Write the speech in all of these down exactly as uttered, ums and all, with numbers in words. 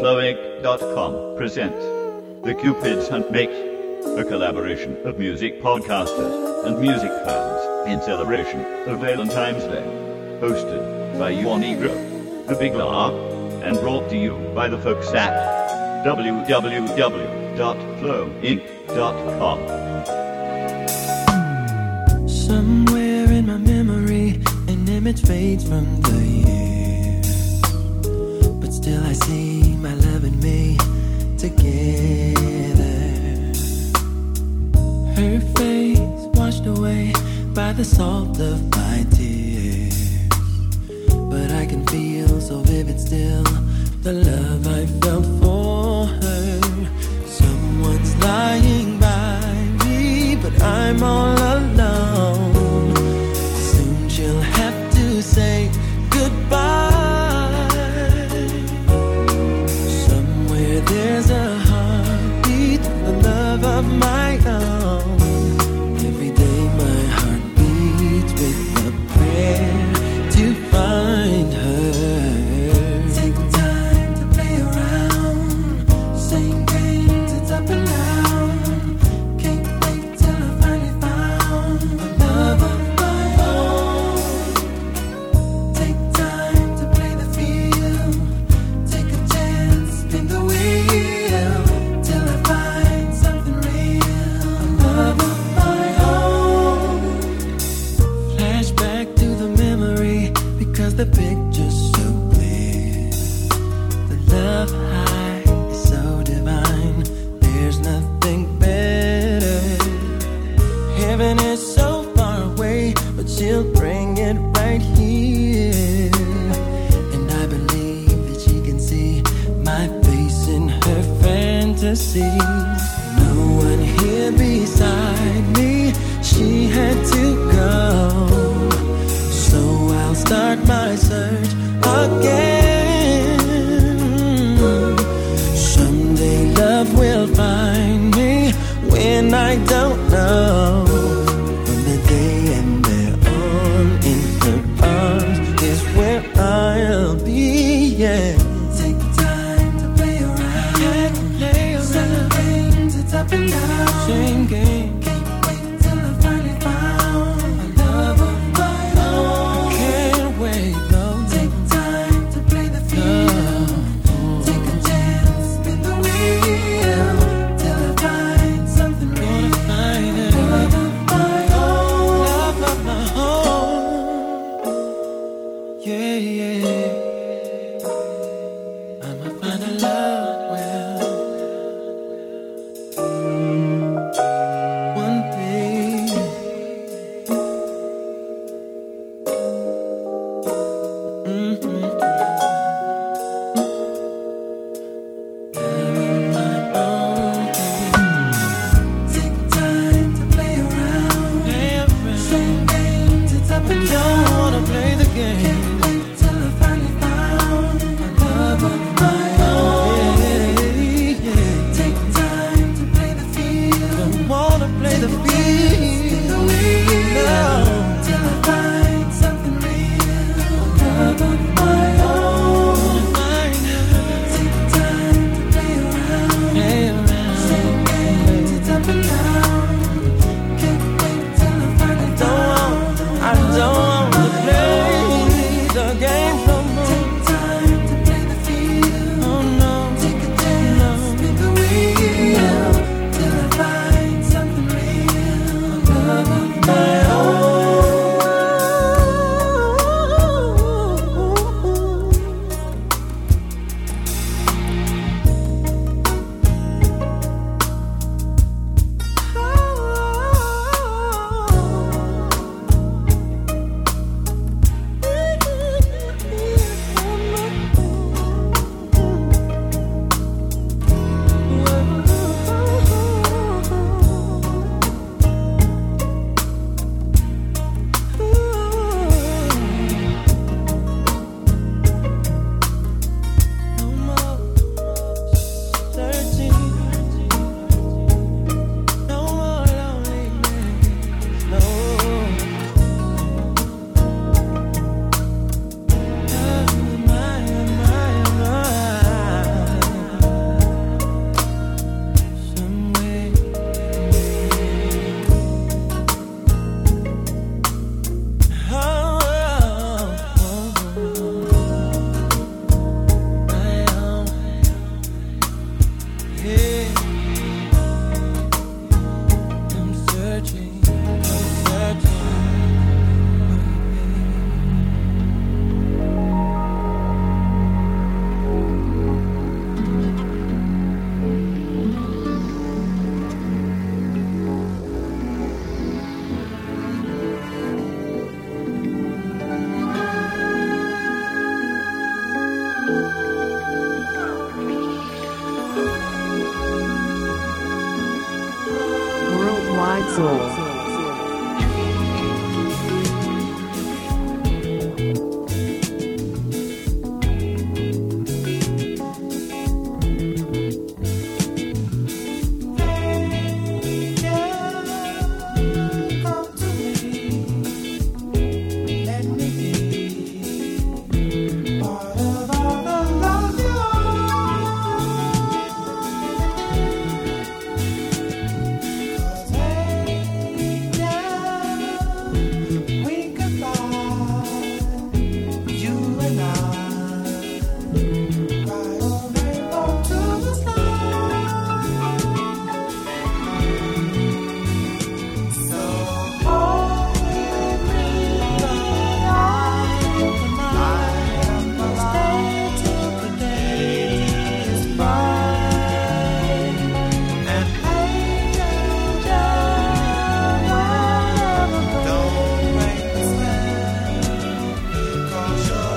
flow inc dot com presents The Cupid's Hunt Makes, a collaboration of music podcasters and music fans in celebration of Valentine's Day. Hosted by your Negro, the Big La, and brought to you by the folks at w w w dot flow inc dot com. Somewhere in my memory, an image fades from the years, but still I see my love and me together. Her face washed away by the salt of my tears, but I can feel so vivid still the love I felt for her. Someone's lying by me, but I'm all alone. Soon she'll have to say goodbye. Somewhere there's a heartbeat, the love of my own. Every day my heart beats with a prayer to find her. Take time to play around, same games, it's up and down. Can't wait till I finally found the love of my own. Take time to play the field, take a chance, spin the wheel, till I find something real, a love of my own. Flashback to the memory, because the picture's so clear. The love high is so divine, there's nothing better. Heaven is so far away, but she'll bring it right here. And I believe that she can see my face in her fantasies. No one here beside me, she had to go. So I'll start my search again. Someday love will find me when I don't know. From the day and there on, in her arms is where I'll be, yeah. Take time to play around, play around. Some games, it's up and down. Same game. Can't wait till I finally found a love of my own. Can't wait, though. Take time to play the field. Take a chance, spin the wheel, till I find something real. Find it. Love of my own. Love of my own. Yeah, yeah. I'ma find a love well. One day. Mm-hmm. My own. Take time to play around. Play around. Same games, it's up and down. Don't wanna play the game. Can't wait till I finally found a love of my own. Yeah, yeah. Take time to play the field. Don't wanna play the field. Spin the wheel, till I find something real. A love of my own. Take time to play around. Play around. Same games, it's up and down. Can't wait till I finally found. I don't wanna play the game no more. Take time to play the field. Oh no. Take a chance, spin the wheel, till I find something real. A love of my own.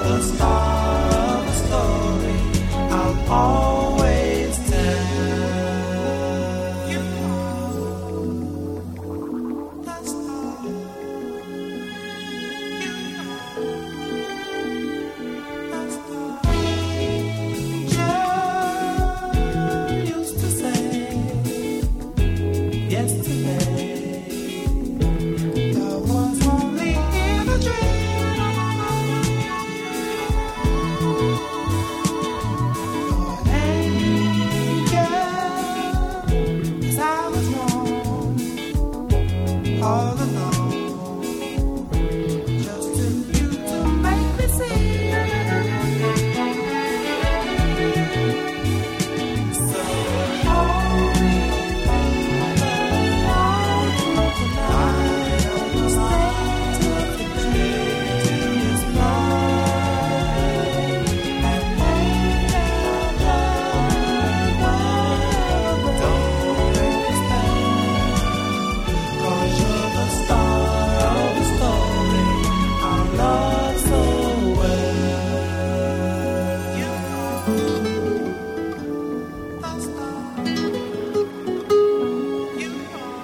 the star of the story I'll always tell. You are the star. You are the star. Joe used to say yesterday. All alone, just in you to make me see. So hold me tonight, stay till the dream is mine, and make love. Don't make me stand, 'cause you're the star of the story I love so well. You are the star. You are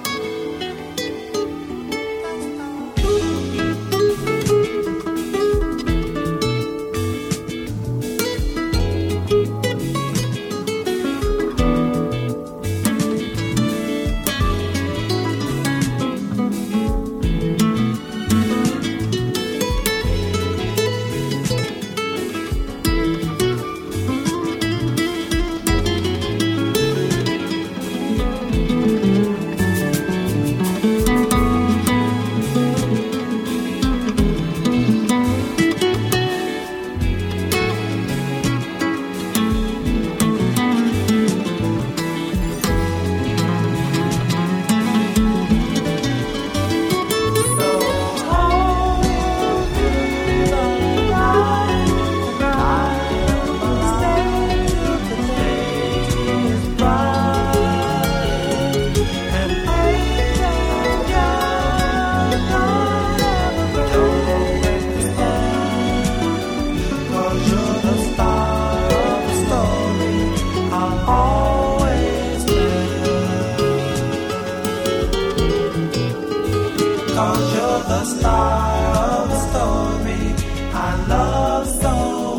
the star of the story I love so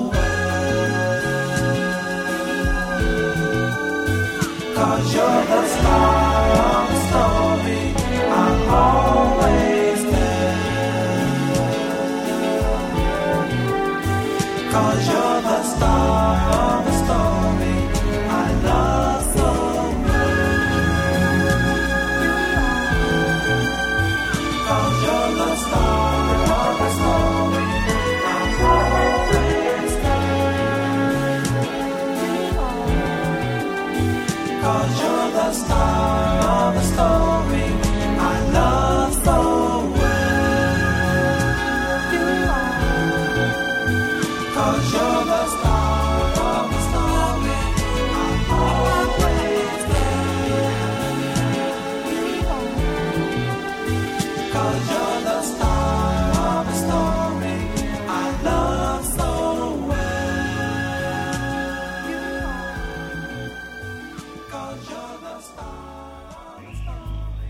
well. 'Cause you're the star of the story I'll always tell. 'Cause you're the star of the story I love so well. 'Cause you're the star of the story I'll always tell. 'Cause you're the star of the story I love so well. 'Cause you're the star of the story I'll always tell. 'Cause you're the star of the story I love so well. 'Cause you're the star of the story.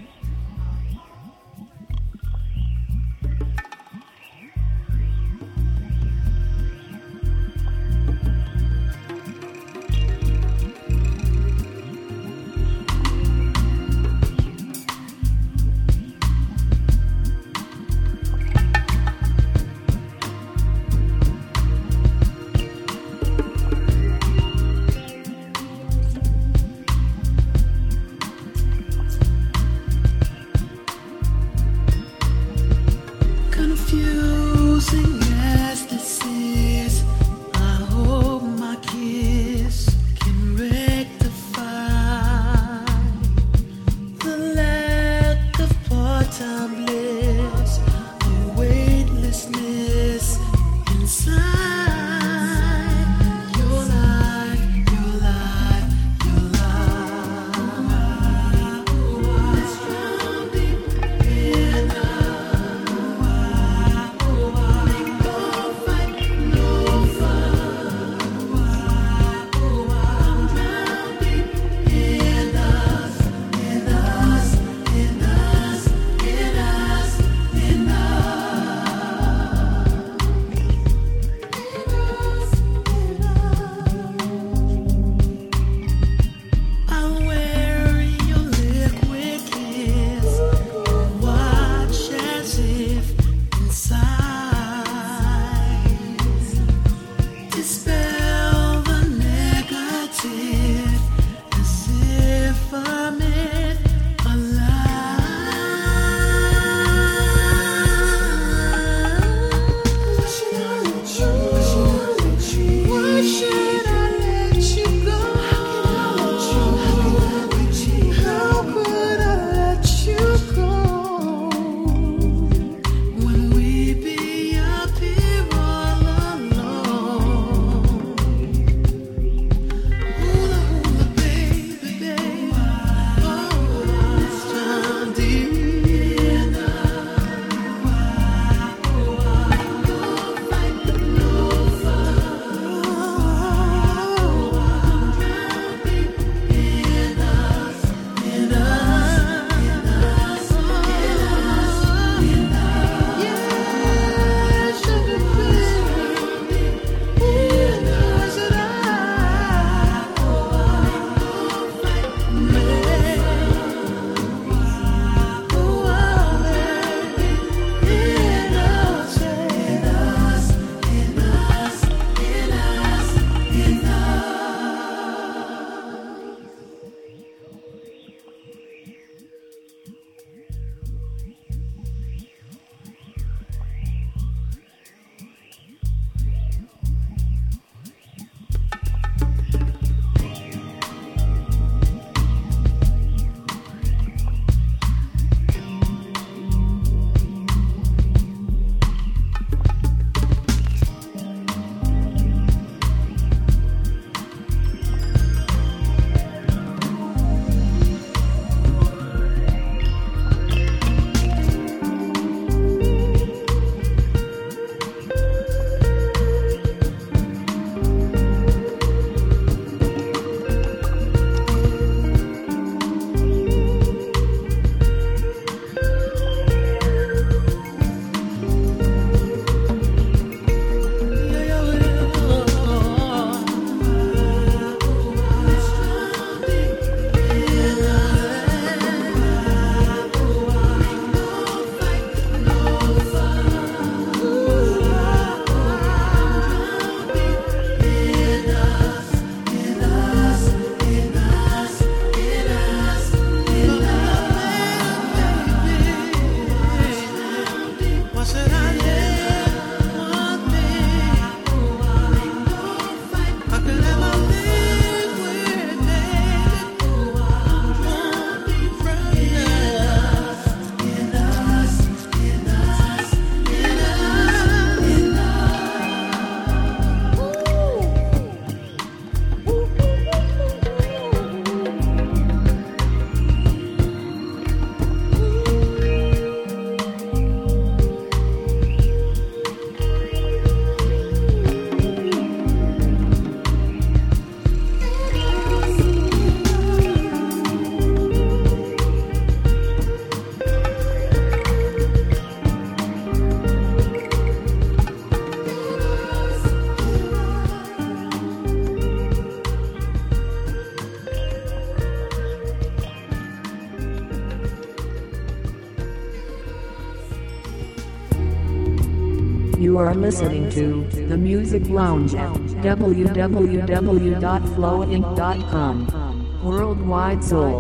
You are listening to The Music Lounge at w w w dot flow inc dot com. Worldwide Soul.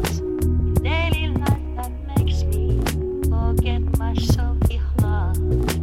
Myself behind.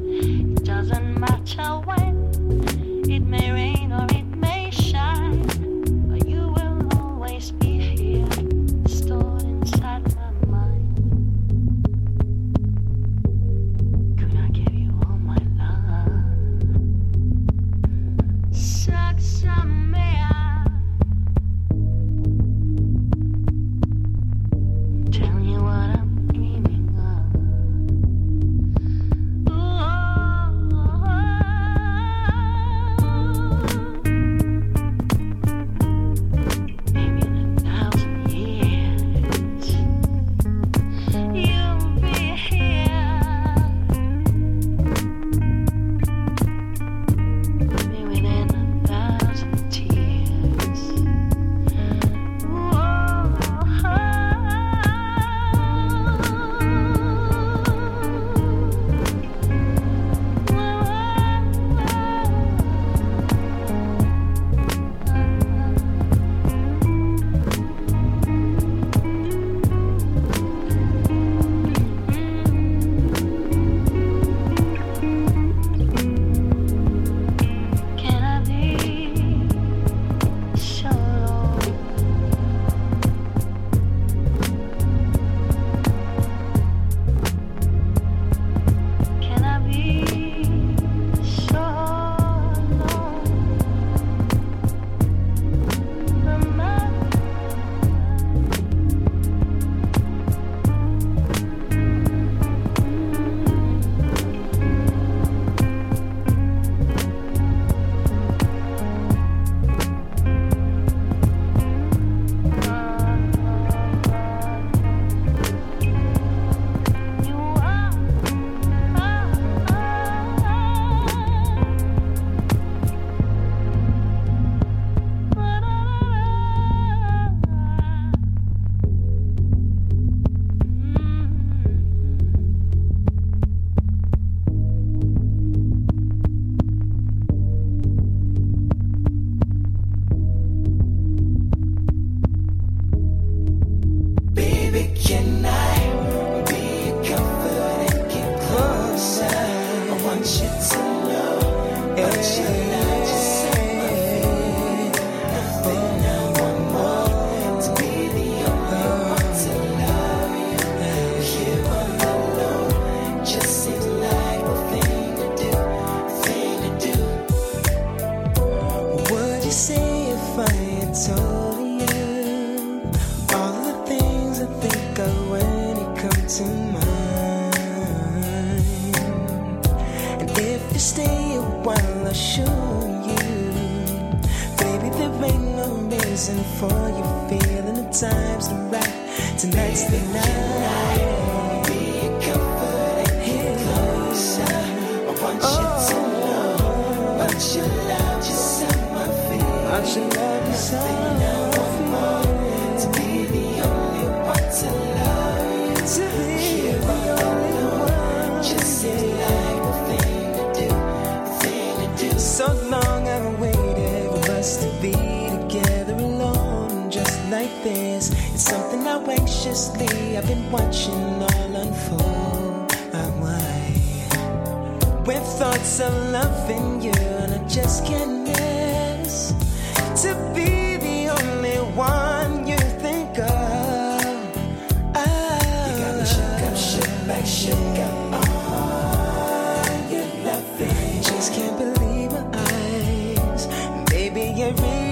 to stay a while, I'll show you. Baby, there ain't no reason for you feeling the time's the right. Tonight's the night. Be comforted, get closer. I want you to know, want your love just at my feet. Want your love just at my feet. To be the only one to love you. To be the only one. Just seems like the thing to do, the thing to do. So long I've waited for us to be together alone, just like this. It's something now anxiously I've been watching all unfold. Ah, why? With thoughts of loving you, and I just can't miss to be the only one you think of. Ah, you got me shook up, shook back, shook up. Oh, you love it. Just can't believe my eyes. Baby, you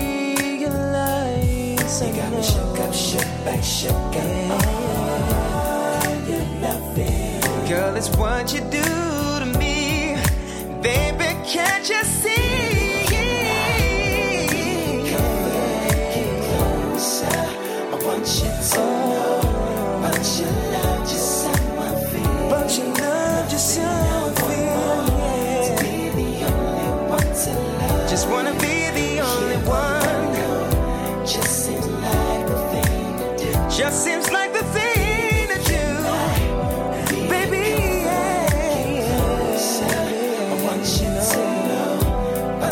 realize you got me shook up, shook back, shook up. Oh, you love it. Girl, it's what you do to me. Baby, can't you see? Keep closer. I want you to know, want your love just at my feet. Want your love just at my feet. To be the only one to love. Just wanna be the only one. Just seems like the thing to do. Just seems like the thing to do. Baby, yeah. I want you to know,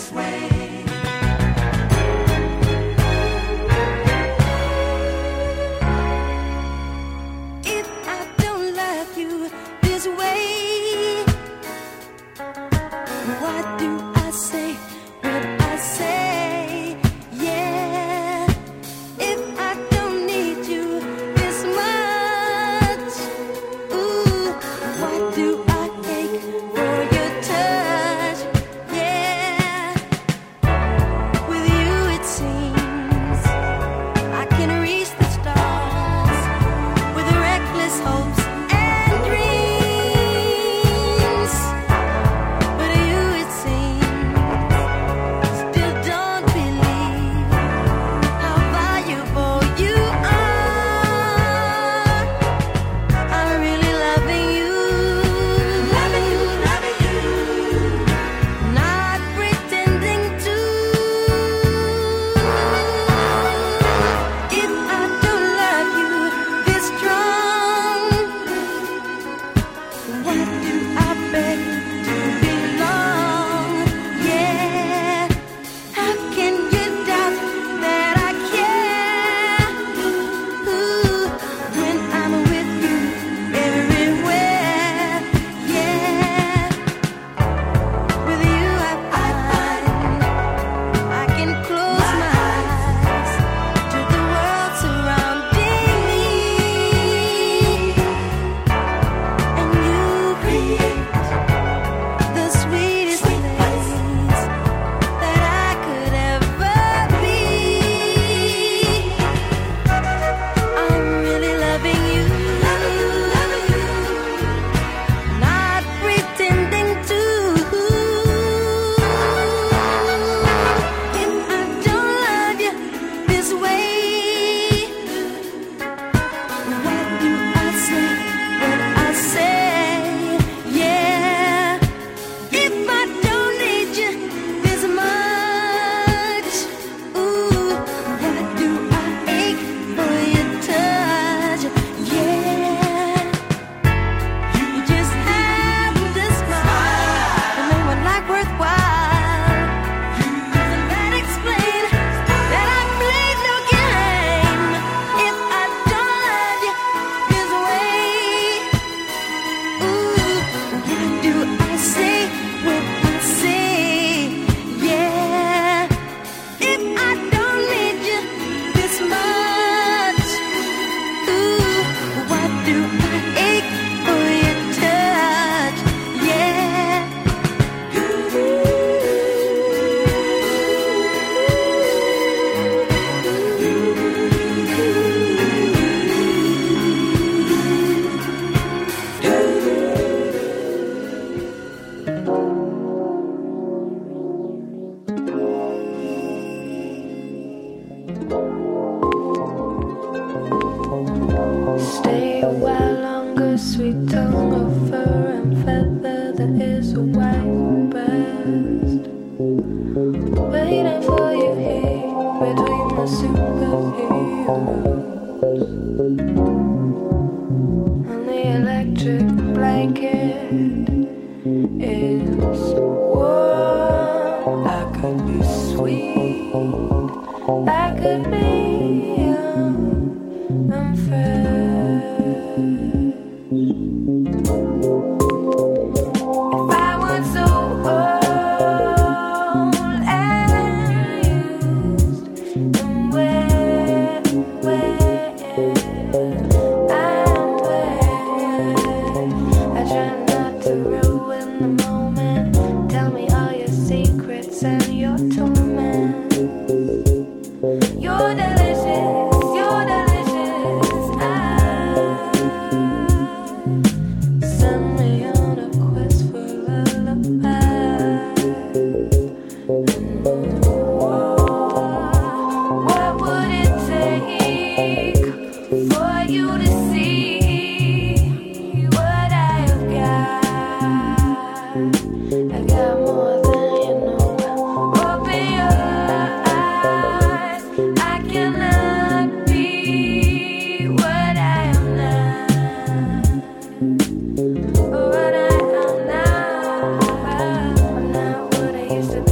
What I am now, I'm not what I used to be, I'm not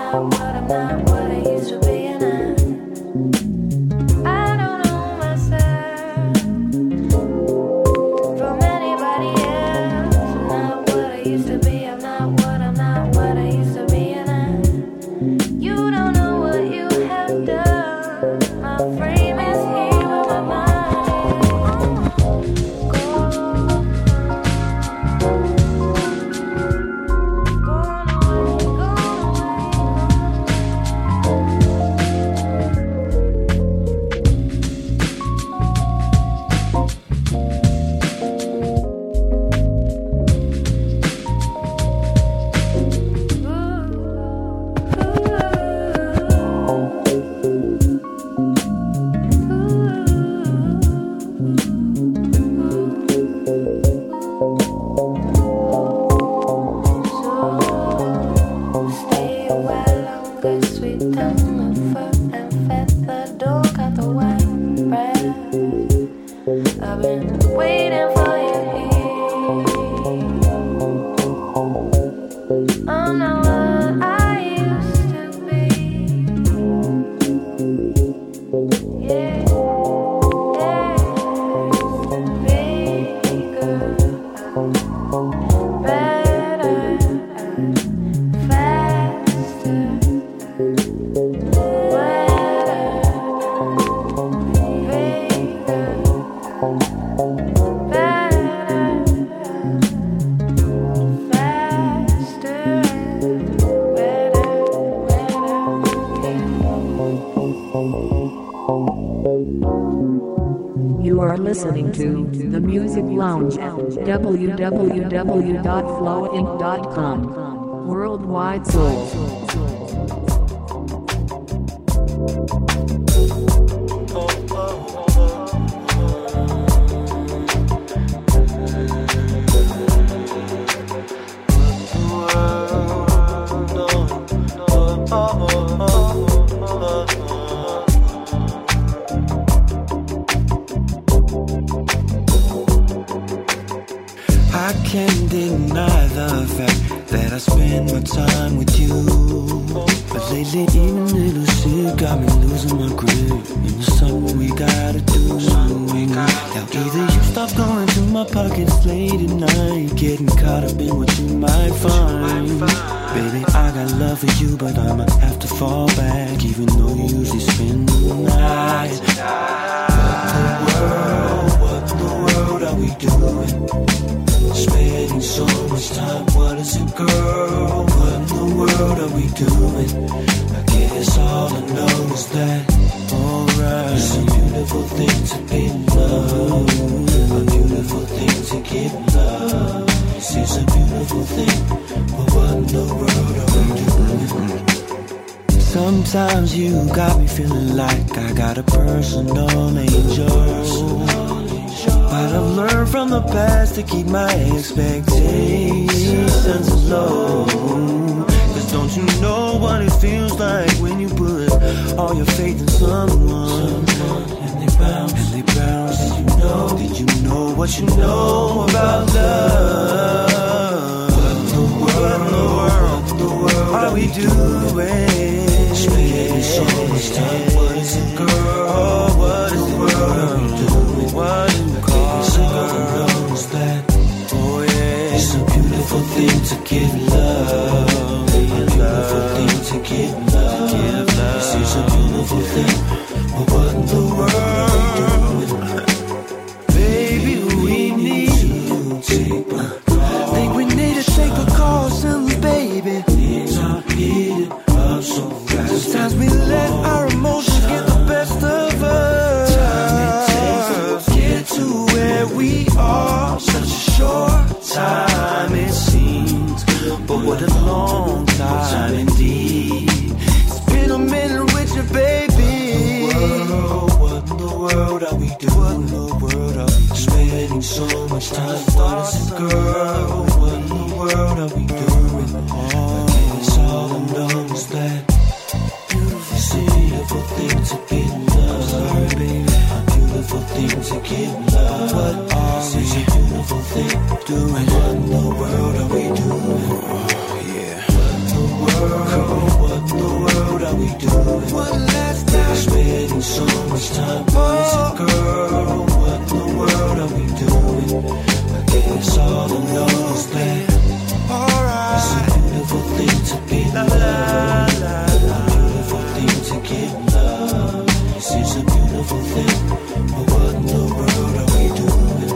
not what I'm not what I used to be, and I, I don't know myself from anybody else. I'm not what I used to be. I'm not what I'm not what I used to be, and I, you don't know what you have done. My frame is here with my mind. I've been waiting for you here. I'm not what I used to be. Yeah, yeah. Bigger, better, faster, wetter, bigger. You are listening to The Music Lounge at w w w dot flow inc dot com. Worldwide Soul. I can't deny the fact that I spend my time with you. But lately even little shit got me losing my grip. And there's something we gotta do. Now either you stop going to my pockets late at night, getting caught up in what you might find. Baby, I got love for you, but I'ma have to fall back, even though you usually spend the night. What in the world, what in the world are we doing? Spending so much time, what is it, girl? What in the world are we doing? I guess all I know is that, alright, it's a beautiful thing to be in love. A beautiful thing to give love. This is a beautiful thing, but what in the world are we doing? Sometimes you got me feeling like I got a personal angel. But I've learned from the past to keep my expectations low. Cause don't you know what it feels like when you put all your faith in someone, and they bounce, and they bounce. Did you know, did you know what you know about love? What in the world, what in the world, what in the world are we doing? Spending so much time, what is it, girl? Oh, what is the world are we doing? What in the that, oh yeah, it's a beautiful thing to give love. A beautiful thing to give love. This is a beautiful thing, but what in the world? Baby, we need to take my think we need to take precautions, baby. Things are heated up so fast. Sometimes we let our emotions get the best of us. Time it takes to get to where we are. Such a short time it seems, are we doing? One last time. Spending so much time. What is it, girl? What in the world are we doing? I guess all alone is there. Alright. It's a beautiful thing to be loved. A beautiful thing to give love. This is a beautiful thing. But what in the world are we doing?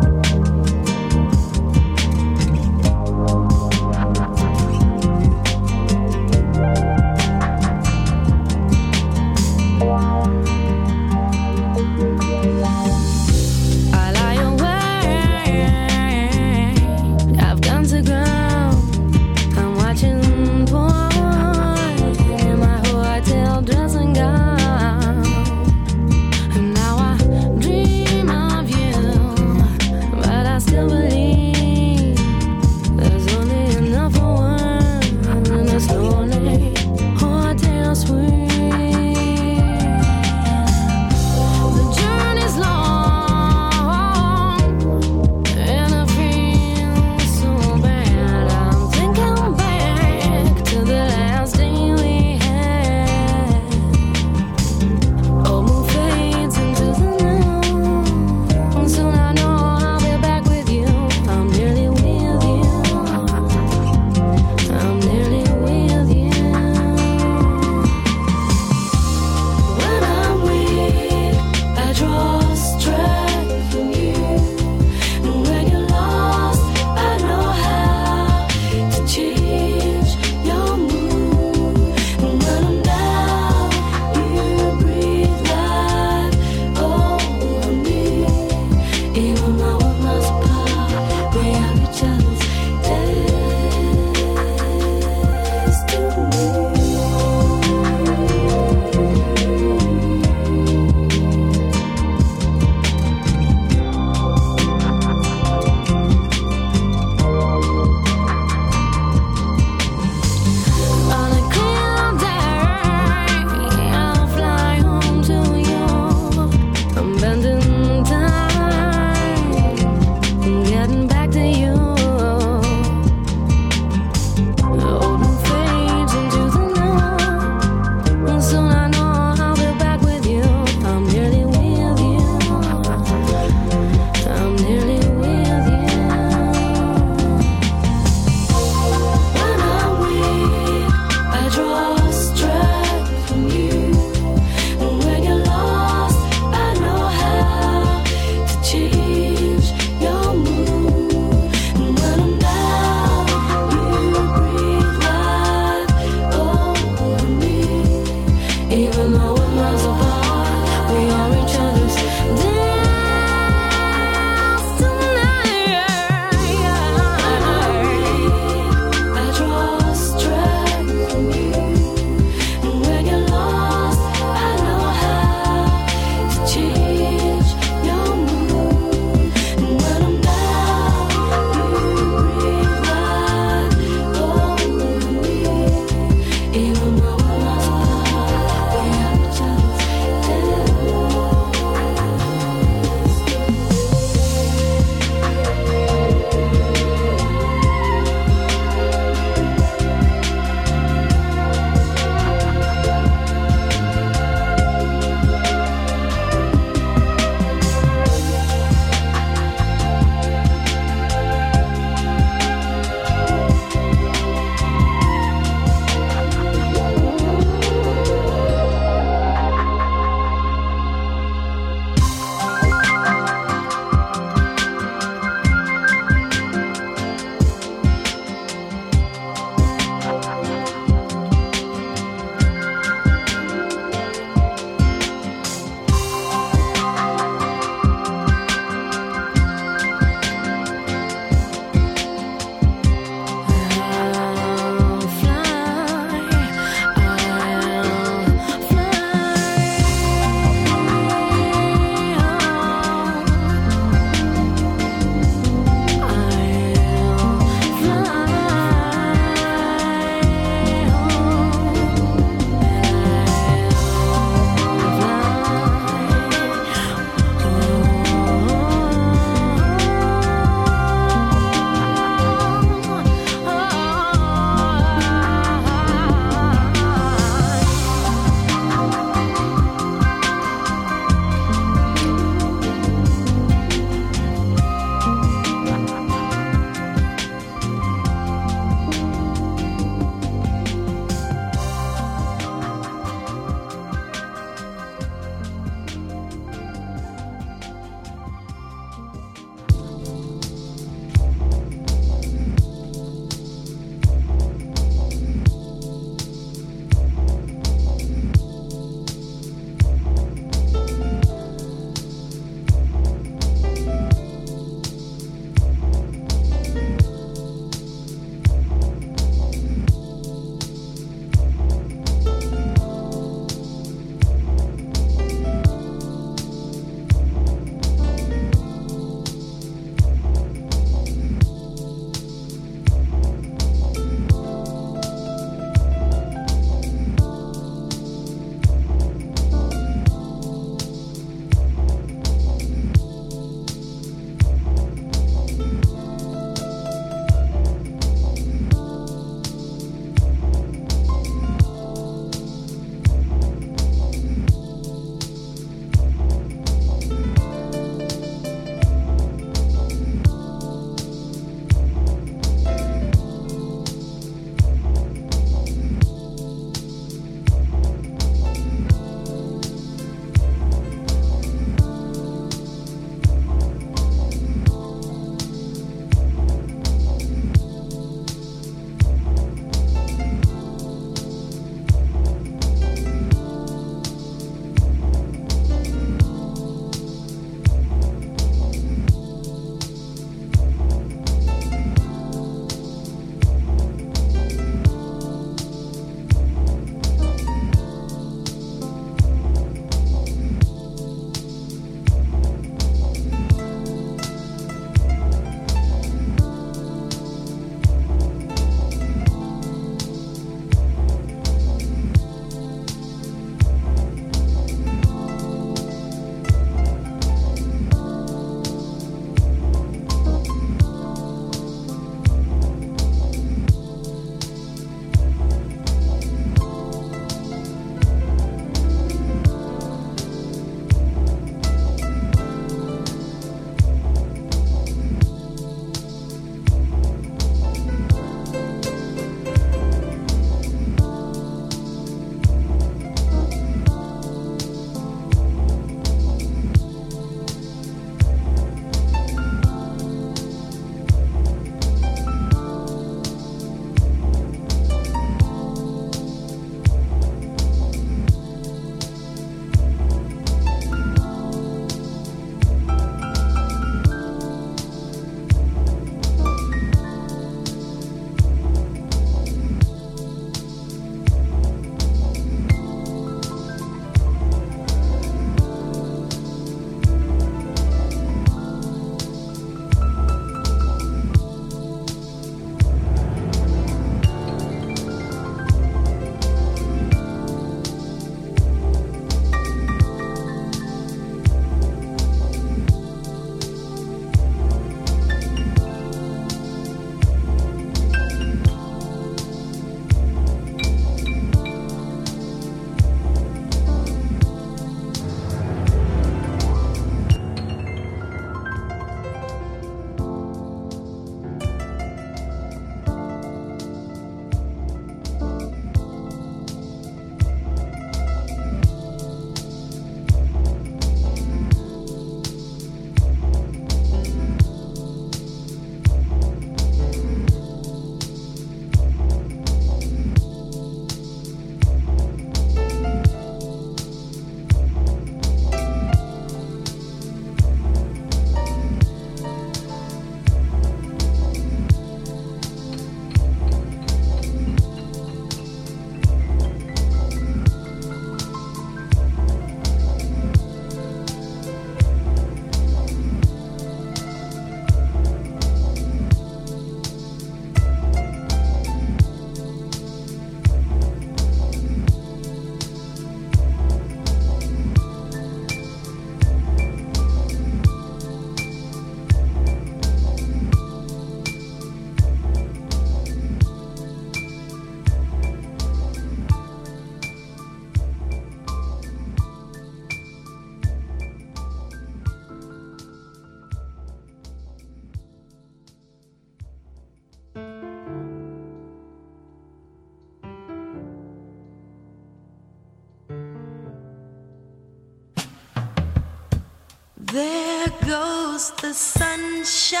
There goes the sunshine.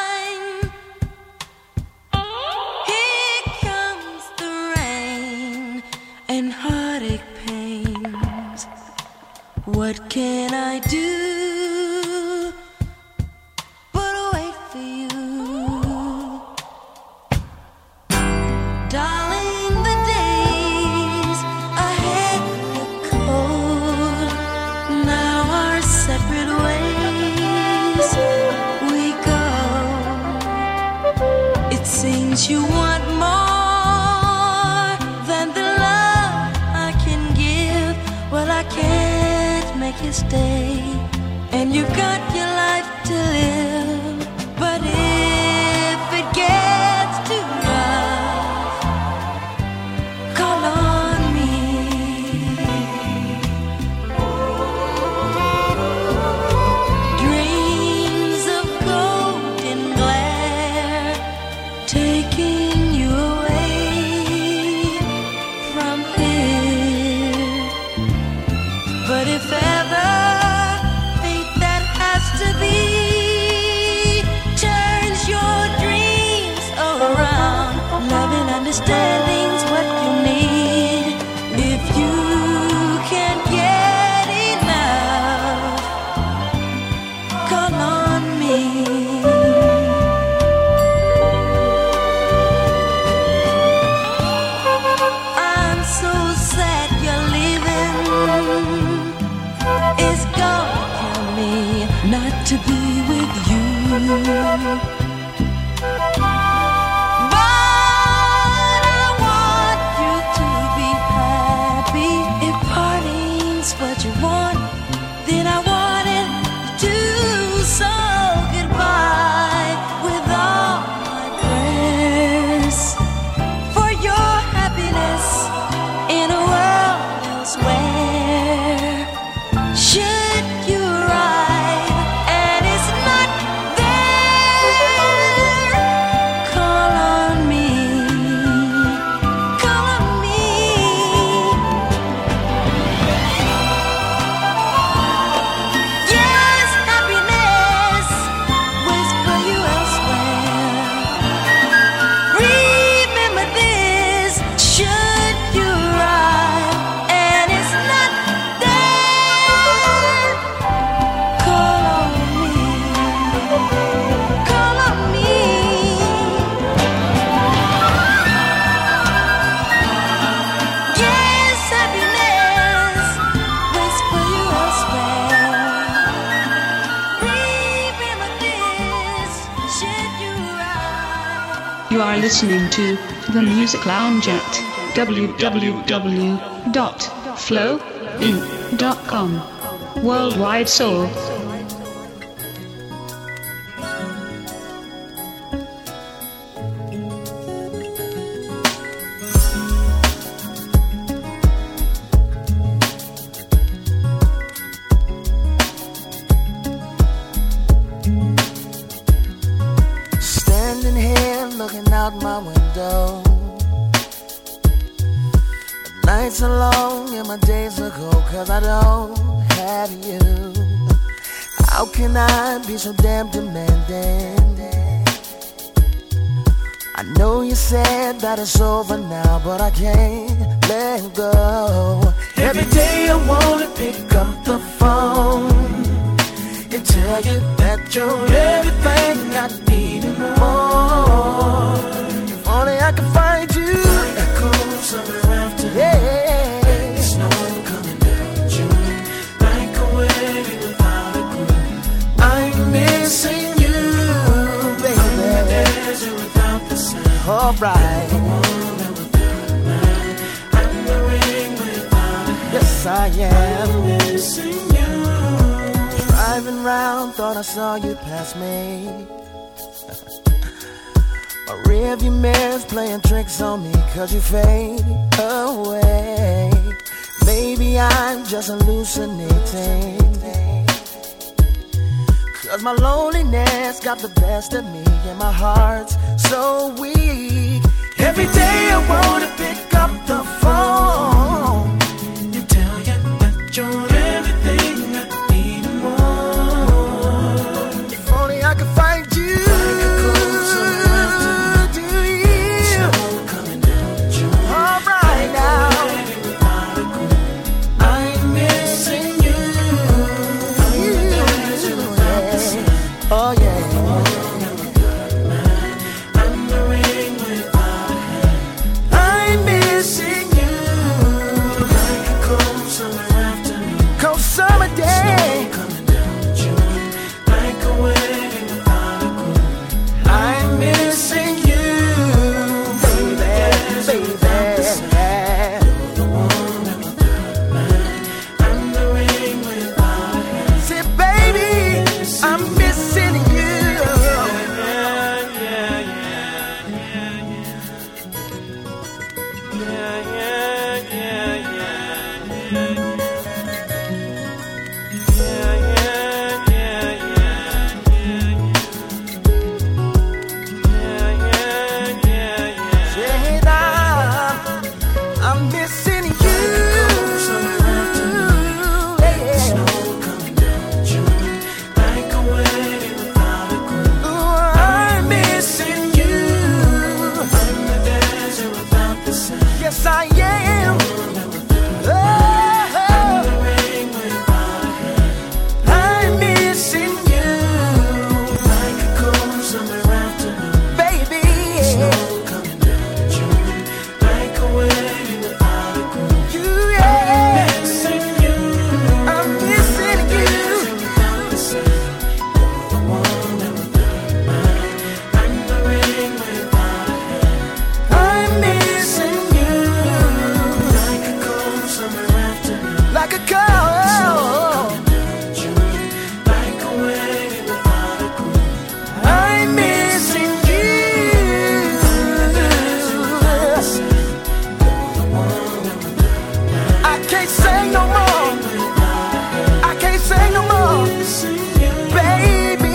Here comes the rain and heartache pains. What can I do but wait for you? Darling, the days ahead look cold. Now our separate ways we go. It seems you want more than the love I can give. Well, I can't make you stay, and you've got your life to live. But if it gets too rough, call on me. Dreams of golden glare taking you away from here. But if ever fate that has to be turns your dreams around, love and understanding's what you need. If you can't get enough, call on me. I'm so sad you're leaving. It's gonna kill me not to be with you. But I want you to be happy. If parting's what you want, then I wanted to. So goodbye with all my prayers for your happiness in a world elsewhere. Should you arrive and it's not there, call on me, call on me. Yes, happiness waits for you elsewhere. Remember this, should you arrive and it's not there, call on me, call on me. Yes, happiness waits for you elsewhere. Remember this, should you arrive. You are listening to The Music Lounge at w w w dot flow in dot com. Worldwide Soul. Standing here looking out my window. The nights are long and my days are cold, 'cause I don't have you. How can I be so damn demanding? I know you said that it's over now, but I can't let go. Every day I wanna pick up the phone and tell you that you're everything I need and more. If only I could find you. Echo summer after. Yeah. It's no coming down June. Like a wave without a clue. I'm missing you, baby. I'm the desert without the sun. Alright. I'm the woman without a mind. I'm the ring without a hand. Yes, I am. I'm missing you. Driving round, thought I saw you pass me. My rearview mirror's playing tricks on me, 'cause you fade away. Maybe I'm just hallucinating, 'cause my loneliness got the best of me and my heart's so weak. Every day I wanna pick up the phone and tell you that you're everything I need and more. like a cow. Like a wave without a clue. I'm missing you. I can't say no more. I can't say no more, baby.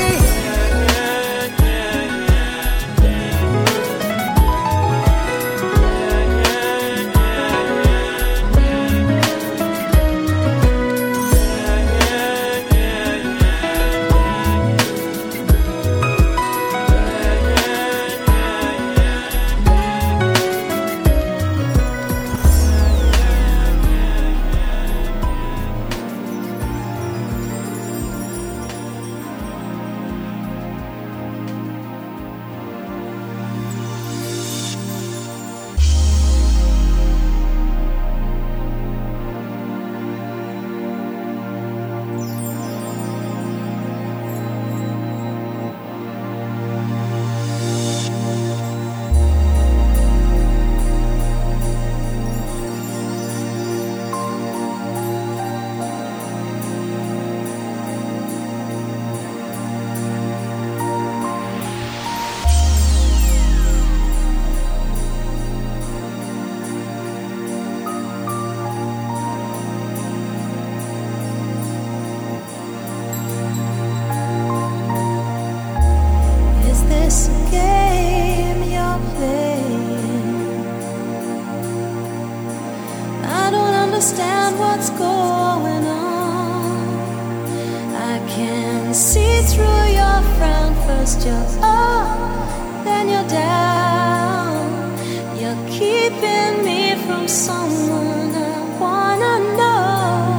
Understand what's going on. I can see through your frown. First you're up, then you're down. You're keeping me from someone I wanna know.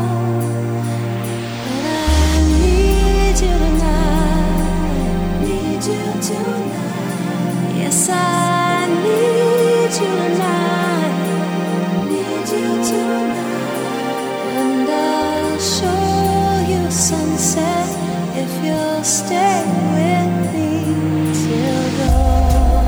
But I need you tonight. Need you tonight. Yes, I need you tonight. Need you tonight. And I'll show you sunset if you'll stay with me till dawn.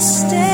stay.